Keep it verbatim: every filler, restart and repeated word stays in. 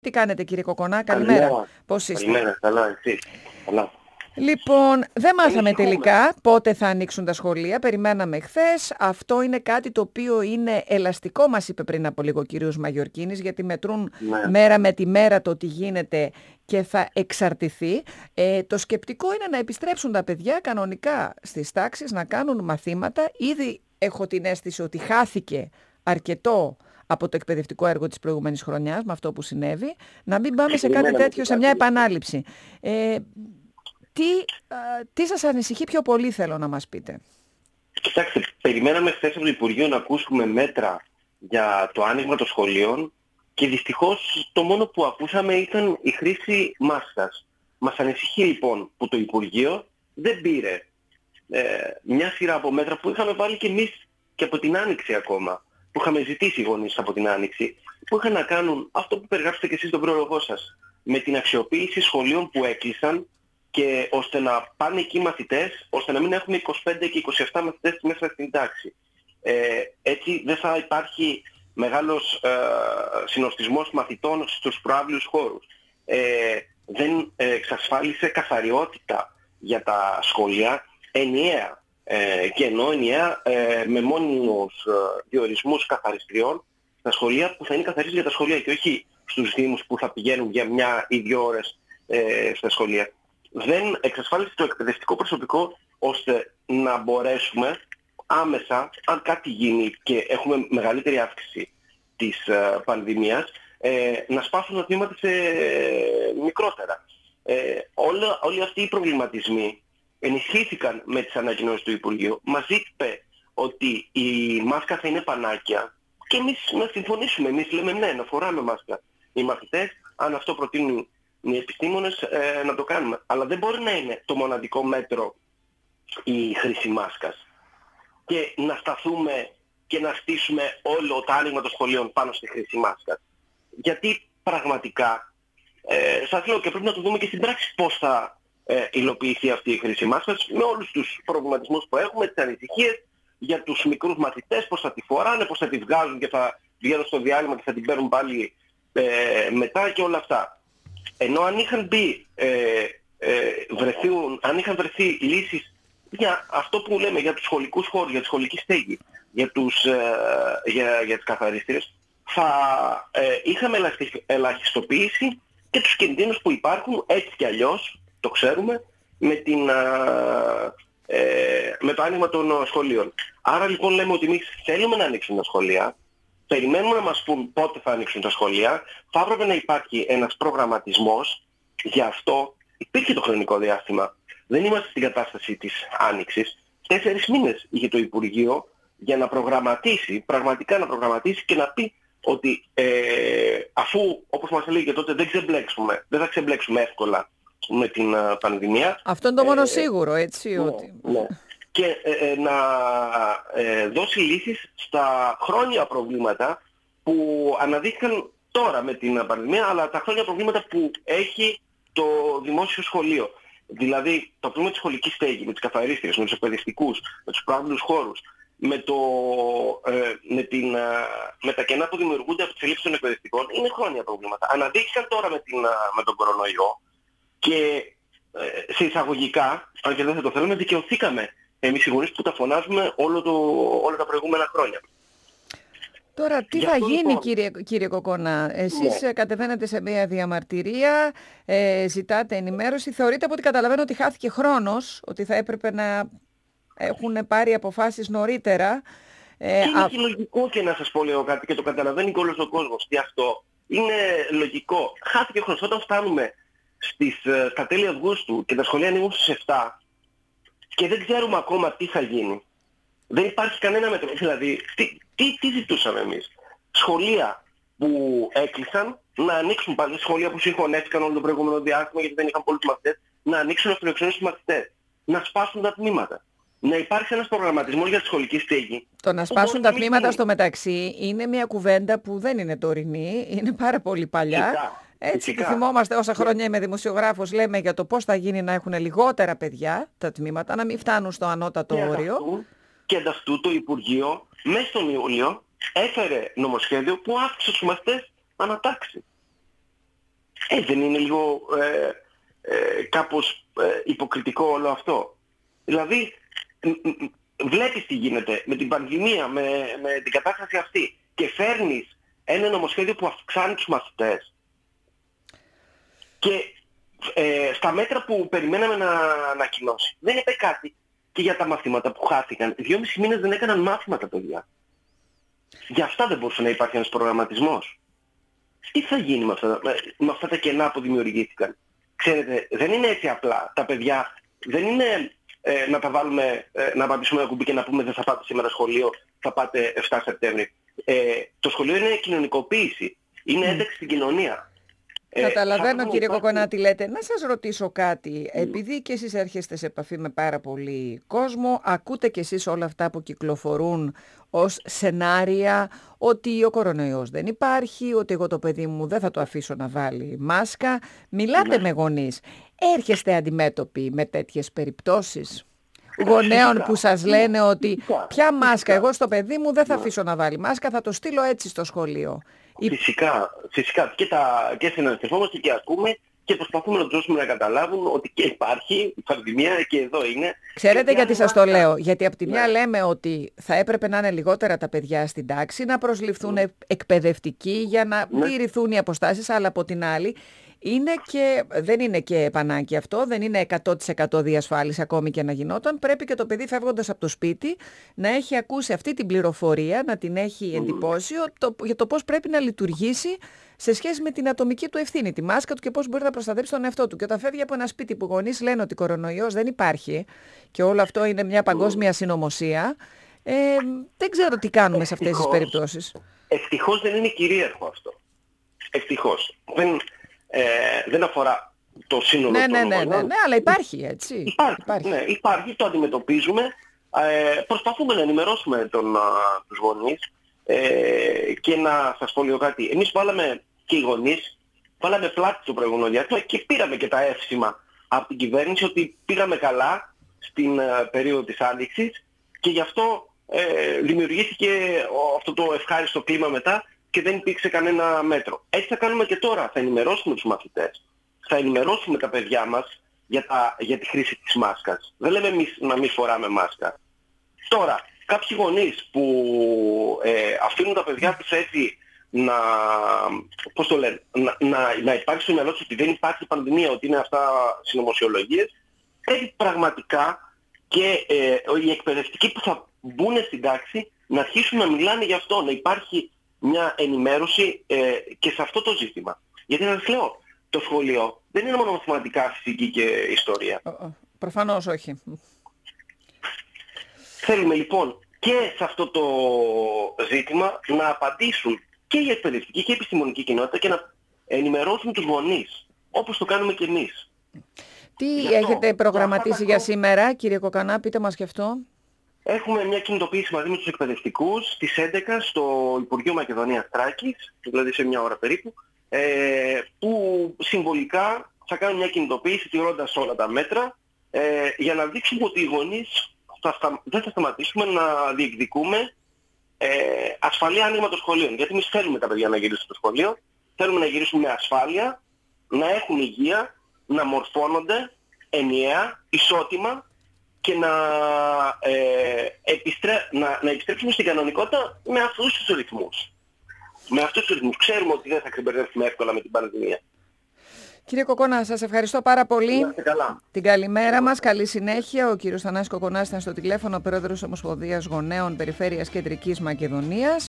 Τι κάνετε κύριε Κοκονά, καλημέρα. Καλημέρα. Πώς είστε? Καλημέρα, καλά, εσείς? Καλά. Λοιπόν, δεν μάθαμε Ανησυχούμε. τελικά πότε θα ανοίξουν τα σχολεία, περιμέναμε χθες. Αυτό είναι κάτι το οποίο είναι ελαστικό, μας είπε πριν από λίγο ο κύριος Μαγιορκίνης, γιατί μετρούν Ναι. μέρα με τη μέρα το τι γίνεται και θα εξαρτηθεί. Ε, το σκεπτικό είναι να επιστρέψουν τα παιδιά κανονικά στις τάξεις, να κάνουν μαθήματα. Ήδη έχω την αίσθηση ότι χάθηκε αρκετό από το εκπαιδευτικό έργο της προηγούμενης χρονιάς, με αυτό που συνέβη, να μην πάμε σε κάτι τέτοιο, σε μια επανάληψη. Ε, τι, α, τι σας ανησυχεί πιο πολύ, θέλω να μας πείτε? Κοιτάξτε, περιμέναμε χθες από το Υπουργείο να ακούσουμε μέτρα για το άνοιγμα των σχολείων και δυστυχώς το μόνο που ακούσαμε ήταν η χρήση μάσκας. Μας ανησυχεί λοιπόν που το Υπουργείο δεν πήρε ε, μια σειρά από μέτρα που είχαμε βάλει και εμείς και από την Άνοιξη ακόμα, που είχαμε ζητήσει οι γονείς από την Άνοιξη, που είχαν να κάνουν αυτό που περιγράψετε και εσείς στον πρόλογό σας, με την αξιοποίηση σχολείων που έκλεισαν και ώστε να πάνε εκεί μαθητές, ώστε να μην έχουμε είκοσι πέντε και είκοσι επτά μαθητές μέσα στην τάξη. Ε, έτσι δεν θα υπάρχει μεγάλος ε, συνοστισμός μαθητών στους προάβλιους χώρους. Ε, δεν εξασφάλισε καθαριότητα για τα σχολεία ενιαία. Ε, και ενώ ενιαία ε, με μόνιμους ε, διορισμούς καθαριστριών στα σχολεία που θα είναι καθαρίζει για τα σχολεία και όχι στους δήμους που θα πηγαίνουν για μια ή δύο ώρες ε, στα σχολεία. Δεν εξασφάλισε το εκπαιδευτικό προσωπικό ώστε να μπορέσουμε άμεσα, αν κάτι γίνει και έχουμε μεγαλύτερη αύξηση της ε, πανδημίας, ε, να σπάσουν τα τμήματα σε ε, μικρότερα. Ε, όλα, όλοι αυτοί οι προβληματισμοί ενισχύθηκαν με τις ανακοινώσεις του Υπουργείου. Μας είπε ότι η μάσκα θα είναι πανάκια και εμείς να συμφωνήσουμε. Εμείς λέμε ναι, να φοράμε μάσκα. Οι μαθητές, αν αυτό προτείνουν οι επιστήμονες, ε, να το κάνουμε. Αλλά δεν μπορεί να είναι το μοναδικό μέτρο η χρήση μάσκας. Και να σταθούμε και να στήσουμε όλο το άνοιγμα των σχολείων πάνω στη χρήση μάσκας. Γιατί πραγματικά, ε, σας λέω και πρέπει να το δούμε και στην πράξη πώς θα ε, υλοποιηθεί αυτή η χρήση μάσκας, με όλους τους προβληματισμούς που έχουμε, τις ανησυχίες για τους μικρούς μαθητές, πώς θα τη φοράνε, πώς θα τη βγάζουν και θα βγαίνουν στο διάλειμμα και θα την παίρνουν πάλι ε, μετά και όλα αυτά. Ενώ αν είχαν μπει, ε, ε, βρεθούν, αν είχαν βρεθεί λύσεις για αυτό που λέμε, για τους σχολικούς χώρους, για τη σχολική στέγη, για, τους, ε, για, για τις καθαρίστριες, θα ε, είχαμε ελαχιστοποιήσει και τους κινδύνους που υπάρχουν έτσι κι αλλιώς, το ξέρουμε, με, την, ε, με το άνοιγμα των σχολείων. Άρα λοιπόν λέμε ότι εμείς θέλουμε να ανοίξουν τα σχολεία, περιμένουμε να μας πούν πότε θα ανοίξουν τα σχολεία, θα έπρεπε να υπάρχει ένας προγραμματισμός, γι' αυτό υπήρχε το χρονικό διάστημα. Δεν είμαστε στην κατάσταση της άνοιξης. Τέσσερις μήνες είχε το Υπουργείο για να προγραμματίσει, πραγματικά να προγραμματίσει και να πει ότι ε, αφού, όπως μας έλεγε τότε, δεν ξεμπλέξουμε, δεν θα ξεμπλέξουμε εύκολα με την uh, πανδημία. Αυτό είναι το μόνο ε, σίγουρο, έτσι, ναι, ότι... Ναι. Και ε, ε, να ε, δώσει λύσεις στα χρόνια προβλήματα που αναδείχθηκαν τώρα με την πανδημία, αλλά τα χρόνια προβλήματα που έχει το δημόσιο σχολείο. Δηλαδή, το πρόβλημα της σχολικής στέγης, με τις καθαρίστριες, με τους εκπαιδευτικούς, με τους προάβλιους χώρους, με, το, ε, με, την, ε, με τα κενά που δημιουργούνται από τις ελλείψεις των εκπαιδευτικών, είναι χρόνια προβλήματα. Αναδείχθηκαν τώρα με, την, με τον κορονοϊό και ε, σε εισαγωγικά, αν και δεν θα το θέλουμε, δικαιωθήκαμε εμείς οι γονείς που τα φωνάζουμε όλο το, όλα τα προηγούμενα χρόνια. Τώρα τι Γι' θα αυτό, γίνει λοιπόν, κύριε, κύριε Κοκονά? Εσείς ναι. κατεβαίνετε σε μια διαμαρτυρία, ε, ζητάτε ενημέρωση, θεωρείτε, από ό,τι καταλαβαίνω, ότι χάθηκε χρόνος, ότι θα έπρεπε να έχουν πάρει αποφάσεις νωρίτερα. Ε, είναι α... και λογικό, και να σας πω λίγο κάτι, και το καταλαβαίνει και όλος ο κόσμος, τι αυτό είναι λογικό. Χάθηκε ο χρόνος. Όταν φτάνουμε στις, στα τέλη Αυγούστου και τα σχολεία ανοίγουν στις επτά και δεν ξέρουμε ακόμα τι θα γίνει. Δεν υπάρχει κανένα μέτρο. Δηλαδή, τι, τι, τι ζητούσαμε εμείς? Σχολεία που έκλεισαν να ανοίξουν πάλι, σχολεία που συγχωνεύτηκαν όλο το προηγούμενο διάστημα γιατί δεν είχαν πολλούς μαθητές, να ανοίξουν να φιλοξενήσουν τους μαθητές, να σπάσουν τα τμήματα. Να υπάρχει ένας προγραμματισμός για τη σχολική στέγη. Το να σπάσουν τα τμήματα στο μεταξύ είναι μια κουβέντα που δεν είναι τωρινή, είναι πάρα πολύ παλιά. Φυσικά, Έτσι φυσικά. τη θυμόμαστε όσα χρόνια είμαι δημοσιογράφος, λέμε για το πώς θα γίνει να έχουν λιγότερα παιδιά τα τμήματα, να μην φτάνουν στο ανώτατο και όριο. Ανταυτού, και ανταυτού το Υπουργείο μέσα στον Ιούλιο έφερε νομοσχέδιο που αύξησε τους μαθητές ανατάξει. Ε, δεν είναι λίγο ε, ε, κάπως ε, υποκριτικό όλο αυτό? Δηλαδή, βλέπεις τι γίνεται με την πανδημία, με, με την κατάσταση αυτή, και φέρνεις ένα νομοσχέδιο που αυξάνει τους μαθητές. Και ε, στα μέτρα που περιμέναμε να ανακοινώσει, δεν είπε κάτι και για τα μαθήματα που χάθηκαν. Δυόμισι μήνες δεν έκαναν μάθημα τα παιδιά. Γι' αυτά δεν μπορούσε να υπάρχει ένας προγραμματισμός. Τι θα γίνει με αυτά, με, με αυτά τα κενά που δημιουργήθηκαν? Ξέρετε, δεν είναι έτσι απλά. Τα παιδιά δεν είναι ε, να τα βάλουμε, ε, να πατήσουμε ένα κουμπί και να πούμε δεν θα πάτε σήμερα σχολείο, θα πάτε εφτά Σεπτέμβρη. Ε, το σχολείο είναι κοινωνικοποίηση. Είναι ένταξη στην κοινωνία. Καταλαβαίνω, ε, κύριε Κοκονά, τι λέτε. Να σας ρωτήσω κάτι. Mm. Επειδή και εσείς έρχεστε σε επαφή με πάρα πολύ κόσμο, ακούτε και εσείς όλα αυτά που κυκλοφορούν ως σενάρια, ότι ο κορονοϊός δεν υπάρχει, ότι εγώ το παιδί μου δεν θα το αφήσω να βάλει μάσκα. Μιλάτε mm. με γονείς. Έρχεστε αντιμέτωποι με τέτοιες περιπτώσεις γονέων φυσικά, που σας λένε ότι φυσικά, ποια μάσκα, φυσικά. Εγώ στο παιδί μου δεν θα αφήσω να βάλει μάσκα, θα το στείλω έτσι στο σχολείο. Φυσικά, φυσικά και, τα, και συναντηθόμαστε και ακούμε και προσπαθούμε να τους δώσουμε να καταλάβουν ότι και υπάρχει η πανδημία και εδώ είναι. Ξέρετε γιατί σας το λέω? Γιατί από τη μια ναι. λέμε ότι θα έπρεπε να είναι λιγότερα τα παιδιά στην τάξη, να προσληφθούν ναι. εκπαιδευτικοί για να ναι. τηρηθούν οι αποστάσεις, αλλά από την άλλη είναι και, δεν είναι και πανάκι αυτό, δεν είναι εκατό τοις εκατό διασφάλιση ακόμη και να γινόταν. Πρέπει και το παιδί φεύγοντας από το σπίτι να έχει ακούσει αυτή την πληροφορία, να την έχει εντυπώσει το, για το πώς πρέπει να λειτουργήσει σε σχέση με την ατομική του ευθύνη, τη μάσκα του και πώς μπορεί να προστατεύσει τον εαυτό του. Και όταν φεύγει από ένα σπίτι που γονείς λένε ότι κορονοϊός δεν υπάρχει και όλο αυτό είναι μια παγκόσμια συνωμοσία, ε, δεν ξέρω τι κάνουμε σε αυτές τις περιπτώσεις. Ευτυχώς δεν είναι κυρίαρχο αυτό. Ευτυχώς. Δεν... Ε, δεν αφορά το σύνολο ναι, των ναι, ναι, ναι, ναι, αλλά υπάρχει, έτσι. Υπάρχει, υπάρχει. Ναι, υπάρχει, το αντιμετωπίζουμε. Ε, προσπαθούμε να ενημερώσουμε τον, α, τους γονείς ε, και να σας πω λίγο κάτι. Εμείς βάλαμε και οι γονείς, βάλαμε πλάτη το προηγούμενο διάστημα και πήραμε και τα εύσημα από την κυβέρνηση ότι πήγαμε καλά στην α, περίοδο της Άνοιξης και γι' αυτό ε, δημιουργήθηκε ο, αυτό το ευχάριστο κλίμα μετά και δεν υπήρξε κανένα μέτρο. Έτσι θα κάνουμε και τώρα. Θα ενημερώσουμε τους μαθητές. Θα ενημερώσουμε τα παιδιά μας για, τα, για τη χρήση της μάσκας. Δεν λέμε εμείς να μην φοράμε μάσκα. Τώρα, κάποιοι γονείς που ε, αφήνουν τα παιδιά τους έτσι να, πώς το λένε, να, να, να υπάρχει στο μυαλό τους ότι δεν υπάρχει πανδημία, ότι είναι αυτά συνωμοσιολογίες, πρέπει πραγματικά και ε, οι εκπαιδευτικοί που θα μπουν στην τάξη να αρχίσουν να μιλάνε γι' αυτό, να υπάρχει μια ενημέρωση ε, και σε αυτό το ζήτημα. Γιατί να σας λέω, το σχολείο δεν είναι μόνο μαθηματικά, φυσική και ιστορία. Προφανώς όχι. Θέλουμε λοιπόν και σε αυτό το ζήτημα να απαντήσουν και η εκπαιδευτική και η επιστημονική κοινότητα και να ενημερώσουν τους γονείς, όπως το κάνουμε και εμείς. Τι Γι' έχετε αυτό, προγραμματίσει για, για σήμερα, κύριε Κοκανά, πείτε μας και αυτό. Έχουμε μια κινητοποίηση μαζί με τους εκπαιδευτικούς στις έντεκα στο Υπουργείο Μακεδονίας Θράκης, δηλαδή σε μια ώρα περίπου, ε, που συμβολικά θα κάνουν μια κινητοποίηση τηρώντας όλα τα μέτρα ε, για να δείξουμε ότι οι γονείς θα στα, δεν θα σταματήσουμε να διεκδικούμε ε, ασφαλή άνοιγμα των σχολείων. Γιατί εμείς θέλουμε τα παιδιά να γυρίσουν στο σχολείο, θέλουμε να γυρίσουν με ασφάλεια, να έχουν υγεία, να μορφώνονται ενιαία, ισότιμα και να, ε, επιστρέ... να, να επιστρέψουμε στην κανονικότητα με αυτούς τους ρυθμούς. Με αυτούς τους ρυθμούς. Ξέρουμε ότι δεν θα ξεμπερδεύσουμε εύκολα με την πανδημία. Κύριε Κοκόνα, σας ευχαριστώ πάρα πολύ. Να είστε καλά. Την καλημέρα μας, καλή συνέχεια. Ο κύριος Θανάσης Κοκονάς ήταν στο τηλέφωνο, πρόεδρος Ομοσπονδίας Γονέων Περιφέρειας Κεντρικής Μακεδονίας.